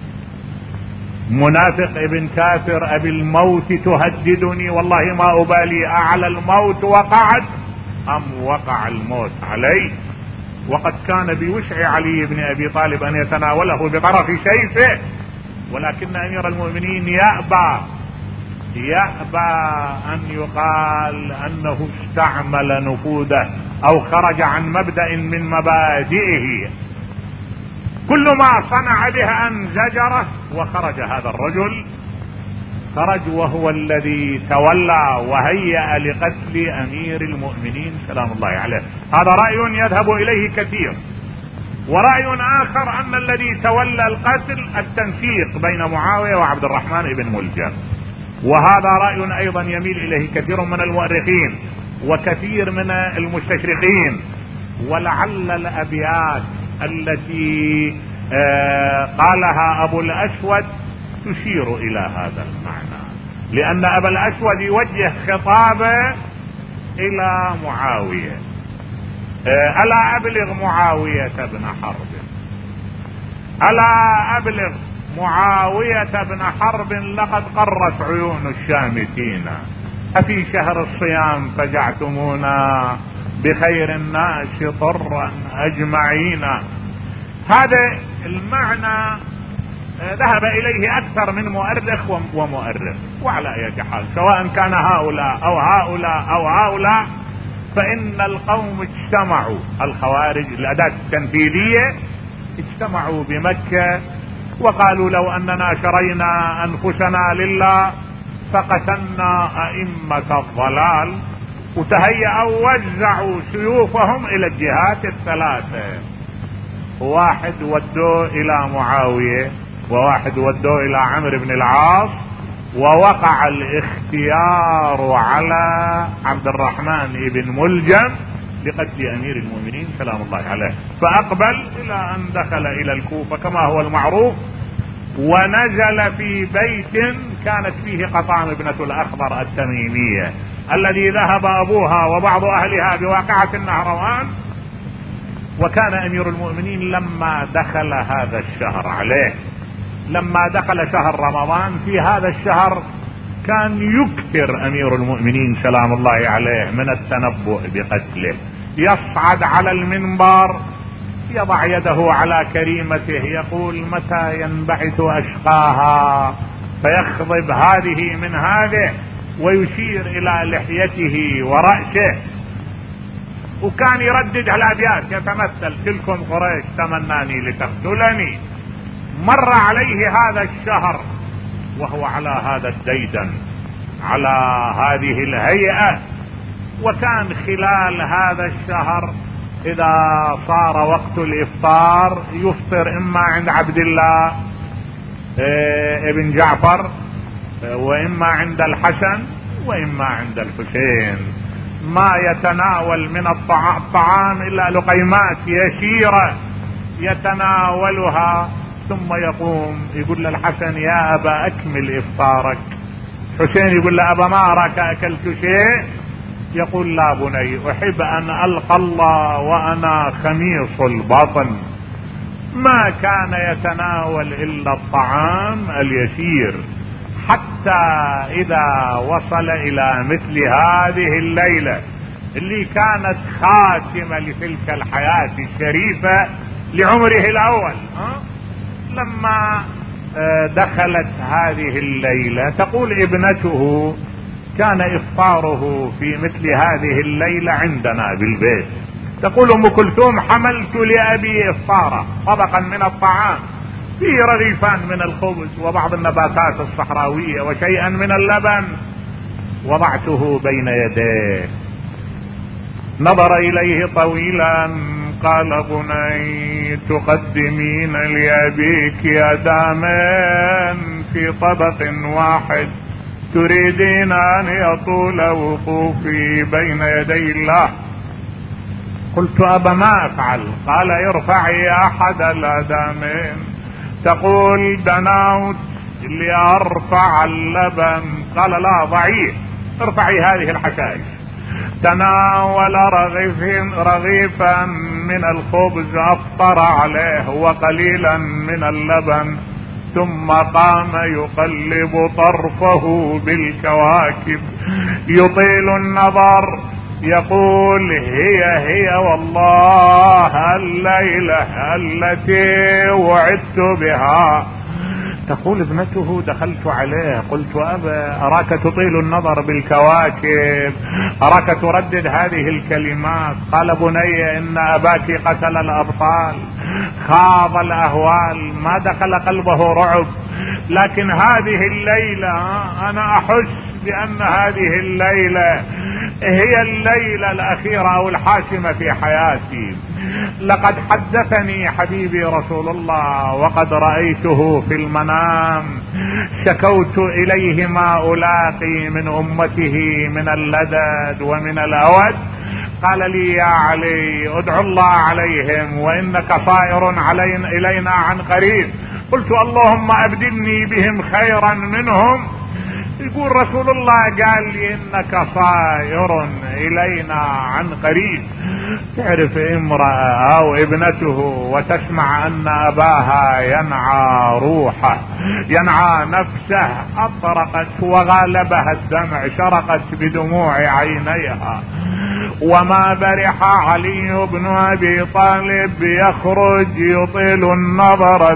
منافق ابن كافر أبي الموت تهددني، والله ما أبالي أعلى الموت وقعت أم وقع الموت علي. وقد كان بوسع علي بن أبي طالب أن يتناوله بطرف سيفه، ولكن أمير المؤمنين يأبى أن يقال أنه استعمل نفوذه أو خرج عن مبدأ من مبادئه. كل ما صنع به أن زجره، وخرج هذا الرجل، خرج وهو الذي تولى وهيأ لقتل أمير المؤمنين سلام الله عليه. هذا رأي يذهب إليه كثير. ورأي آخر أن الذي تولى القتل التنسيق بين معاوية وعبد الرحمن بن ملجم، وهذا رأي أيضا يميل إليه كثير من المؤرخين وكثير من المستشرقين. ولعل الأبيات التي قالها أبو الأسود تشير إلى هذا المعنى، لأن أبا الأسود يوجه خطابه إلى معاوية: ألا أبلغ معاوية بن حرب، ألا أبلغ معاوية بن حرب لقد قرت عيون الشامتين، أفي شهر الصيام فجعتمونا بخير الناس طرا أجمعين. هذا المعنى ذهب إليه أكثر من مؤرخ ومؤرخ. وعلى أي حال، سواء كان هؤلاء أو هؤلاء أو هؤلاء، فإن القوم اجتمعوا، الخوارج الأداة التنفيذية اجتمعوا بمكة وقالوا لو أننا شرينا أنفسنا لله فقتلنا أئمة الضلال، وتهيأوا ووزعوا سيوفهم إلى الجهات الثلاثة. واحد ودوه إلى معاوية، وواحد ودوه إلى عمرو بن العاص، ووقع الاختيار على عبد الرحمن بن ملجم لقتل امير المؤمنين سلام الله عليه، فاقبل الى ان دخل الى الكوفة كما هو المعروف، ونزل في بيت كانت فيه قطام ابنة الاخضر التميمية الذي ذهب ابوها وبعض اهلها بواقعة النهروان. وكان امير المؤمنين لما دخل هذا الشهر عليه، لما دخل شهر رمضان في هذا الشهر كان يكثر امير المؤمنين سلام الله عليه من التنبؤ بقتله. يصعد على المنبر، يضع يده على كريمته، يقول متى ينبعث اشقاها فيخضب هذه من هذه، ويشير الى لحيته ورأسه. وكان يردد الابيات يتمثل تلكم قريش تمناني لتقتلني. مر عليه هذا الشهر وهو على هذا الديدن، على هذه الهيئة. وكان خلال هذا الشهر اذا صار وقت الافطار يفطر اما عند عبد الله ابن جعفر، واما عند الحسن، واما عند الحسين. ما يتناول من الطعام الا لقيمات يسيرة يتناولها، ثم يقوم يقول للحسن يا ابا اكمل افطارك. حسين يقول له ابا ما اراك اكلت شيء؟ يقول لا بني، احب ان القى الله وانا خميص البطن. ما كان يتناول الا الطعام اليسير، حتى اذا وصل الى مثل هذه الليلة اللي كانت خاتمة لتلك الحياة الشريفة لعمره الاول. لما دخلت هذه الليلة تقول ابنته كان افطاره في مثل هذه الليلة عندنا بالبيت. تقول ام كلثوم حملت لابي افطاره طبقا من الطعام فيه رغيفان من الخبز وبعض النباتات الصحراوية وشيئا من اللبن، وضعته بين يديه. نظر اليه طويلا قال بني تقدمين لأبيك يا دامين في طبق واحد، تريدين ان يطول وقوفي بين يدي الله. قلت ابا ما افعل؟ قال ارفعي احد الادامين. تقول دنوت لارفع اللبن، قال لا ضعيه، ارفعي هذه الحشائش. تناول رغيفا من الخبز افطر عليه وقليلا من اللبن، ثم قام يقلب طرفه بالكواكب يطيل النظر، يقول هي والله الليلة التي وعدت بها. تقول ابنته دخلت عليه قلت ابا اراك تطيل النظر بالكواكب، اراك تردد هذه الكلمات. قال بني ان اباك قتل الابطال، خاض الاهوال، ما دخل قلبه رعب، لكن هذه الليلة انا احس بان هذه الليلة هي الليلة الاخيرة او الحاسمة في حياتي. لقد حدثني حبيبي رسول الله وقد رأيته في المنام، شكوت اليه ما الاقي من امته من اللدد ومن الاود. قال لي يا علي ادعو الله عليهم وانك صائر الينا عن قريب. قلت اللهم ابدلني بهم خيرا منهم. يقول رسول الله قال لي انك صائر الينا عن قريب. تعرف امرأة او ابنته وتسمع ان اباها ينعى روحه ينعى نفسه، اطرقت وغالبها الدمع، شرقت بدموع عينيها. وما برح علي بن ابي طالب يخرج يطيل النظر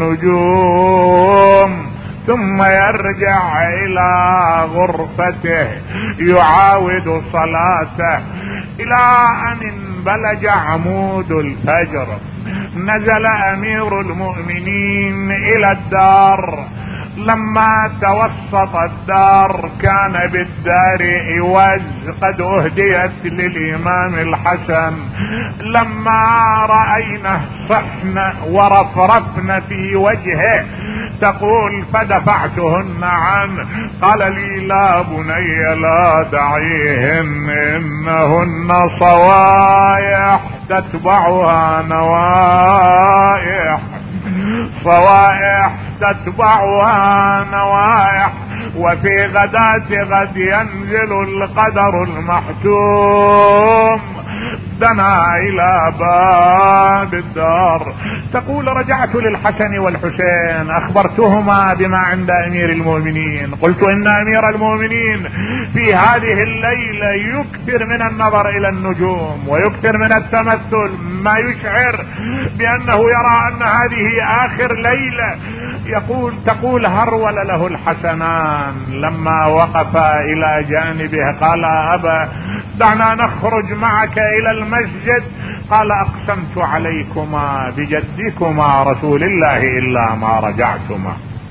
بالنجوم، ثم يرجع الى غرفته يعاود صلاته، الى ان انبلج عمود الفجر. نزل امير المؤمنين الى الدار. لما توسط الدار كان بالدار عوز قد اهديت للامام الحسن. لما رأينا صحن ورفرفن في وجهه تقول فدفعتهن عنه. قال لي لا بني لا دعيهن، إنهن صوايح تتبعها نوايح، صوائح تتبعها نوايح، وفي غداة غد ينزل القدر المحتوم. دنا الى باب الدار. تقول رجعت للحسن والحسين اخبرتهما بما عند امير المؤمنين، قلت ان امير المؤمنين في هذه الليلة يكثر من النظر الى النجوم ويكثر من التمثل، ما يشعر بانه يرى ان هذه اخر ليلة. تقول هرول له الحسنان لما وقفا الى جانبه، قال ابا دعنا نخرج معك الى المسجد. قال اقسمت عليكما بجدكما رسول الله الا ما رجعتما.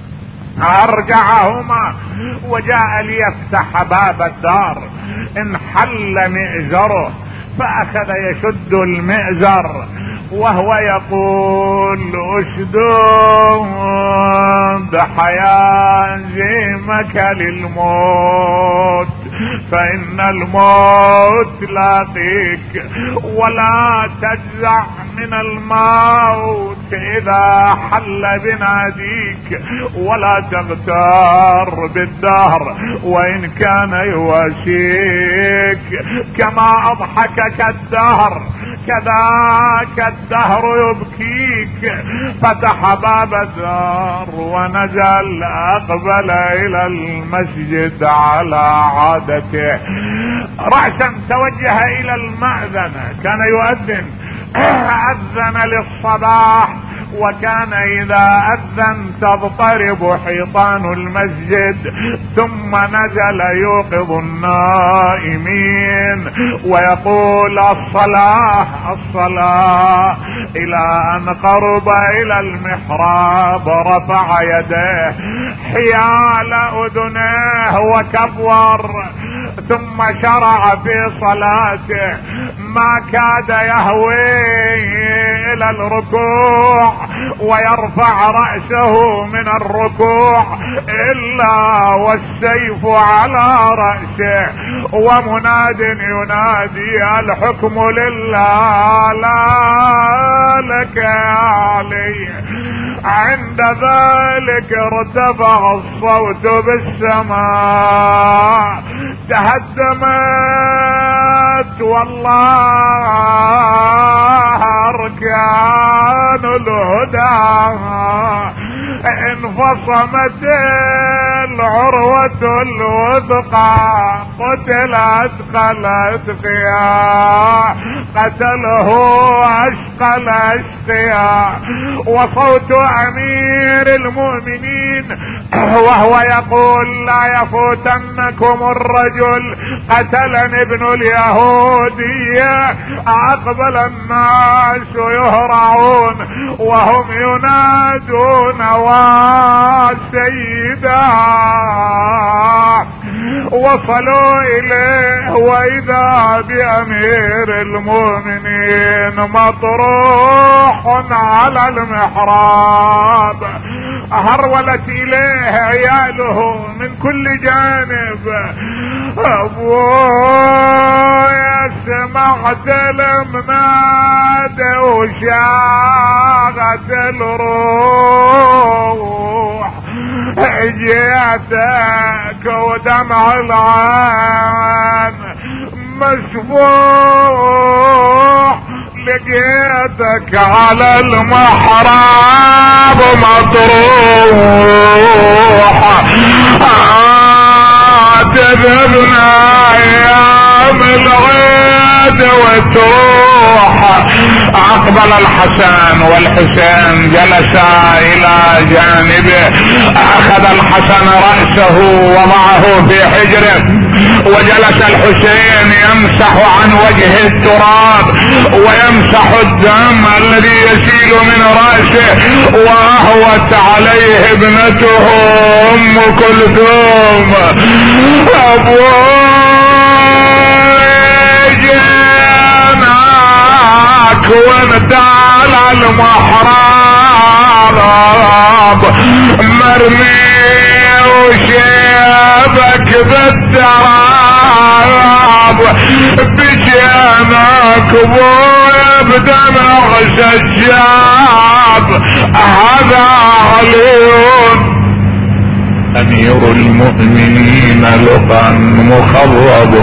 ارجعهما وجاء ليفتح باب الدار، انحل مئزره فاخذ يشد المئزر وهو يقول اشدد حيازمك للموت فإن الموت لاقيك، ولا تجزع من الموت إذا حل بناديك، ولا تغتر بالدهر وإن كان يواسيك، كما أضحكك الدهر كذاك الدهر يبكيك. فتح باب الدار ونزل اقبل الى المسجد على عادته، رأسا توجه الى المأذنة، كان يؤذن، اذن للصباح، وكان اذا اذن تضطرب حيطان المسجد، ثم نزل يوقظ النائمين ويقول الصلاة الصلاة، الى ان قرب الى المحراب رفع يديه حيال اذنيه وكبر، ثم شرع في صلاته، ما كاد يهوي الى الركوع ويرفع رأسه من الركوع الا والسيف على رأسه، ومناد ينادي الحكم لله لا لك يا علي. عند ذلك ارتفع الصوت بالسماء، تهدمت والله أركان الهدى، انفصمت العروة الوثقى، قتلت الاتقياء، قتله اشقى الاشقياء. وصوت امير المؤمنين وهو يقول لا يفوتنكم الرجل قتلني ابن اليهودية. اقبل الناس يهرعون وهم ينادون وسيدا، وصلوا اليه واذا بامير المؤمنين مطروح على المحراب. هرولت اليه عياله من كل جانب، ابويا سمعت المناد وشاغت الروح، جيتك ودمع العين مسفوح، لقيتك على المحراب مطروح، تذبنا ايام العيد وتروح. اقبل الحسن والحسين جلسا الى جانبه، اخذ الحسن رأسه وضعه في حجره، وجلس الحسين يمسح عن وجه التراب ويمسح الدم الذي يسيل من رأسه، واهوت عليه ابنته ام كلثوم، جيناك وانت على المحراب ارمي وشيبك بالتراب بشيمك ابويا بدمع سجاب هذا علي امير المؤمنين لقا مخضب.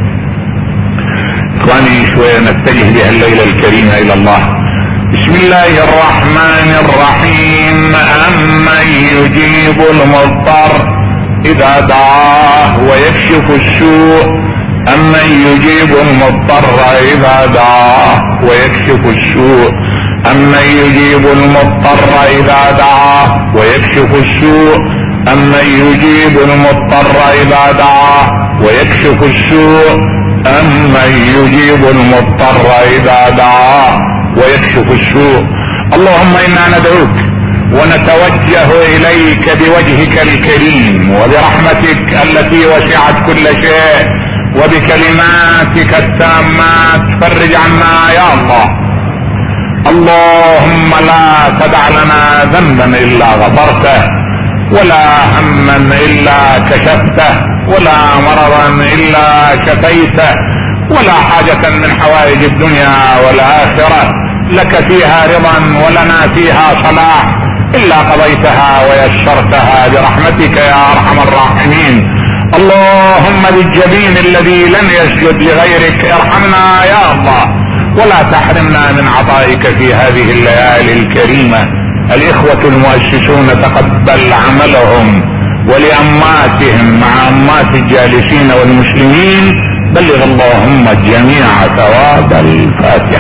اخواني شوية نتجه بها الليلة الكريمة الى الله. بسم الله الرحمن الرحيم. امن يجيب المضطر اذا دعاه ويكشف السوء. امن يجيب المضطر اذا دعاه ويكشف السوء. امن يجيب المضطر اذا دعاه ويكشف السوء. امن يجيب المضطر اذا دعاه ويكشف السوء. امن يجيب المضطر اذا دعاه ويكشف السوء. اللهم انا ندعوك ونتوجه اليك بوجهك الكريم وبرحمتك التي وسعت كل شيء وبكلماتك التامات فرج عنا يا الله. اللهم لا تدع لنا ذنبا الا غفرته ولا هما الا كشفته ولا مرضا الا شفيته ولا حاجة من حوائج الدنيا والاخرة لك فيها رضا ولنا فيها صلاح الا قضيتها ويسرتها برحمتك يا ارحم الراحمين. اللهم بالجبين الذي لم يسجد لغيرك ارحمنا يا الله ولا تحرمنا من عطائك في هذه الليالي الكريمة. الاخوة المؤسسون تقبل عملهم ولأماتهم مع أمات الجالسين والمسلمين. بلغ اللهم الجميع ثواب الفاتحة.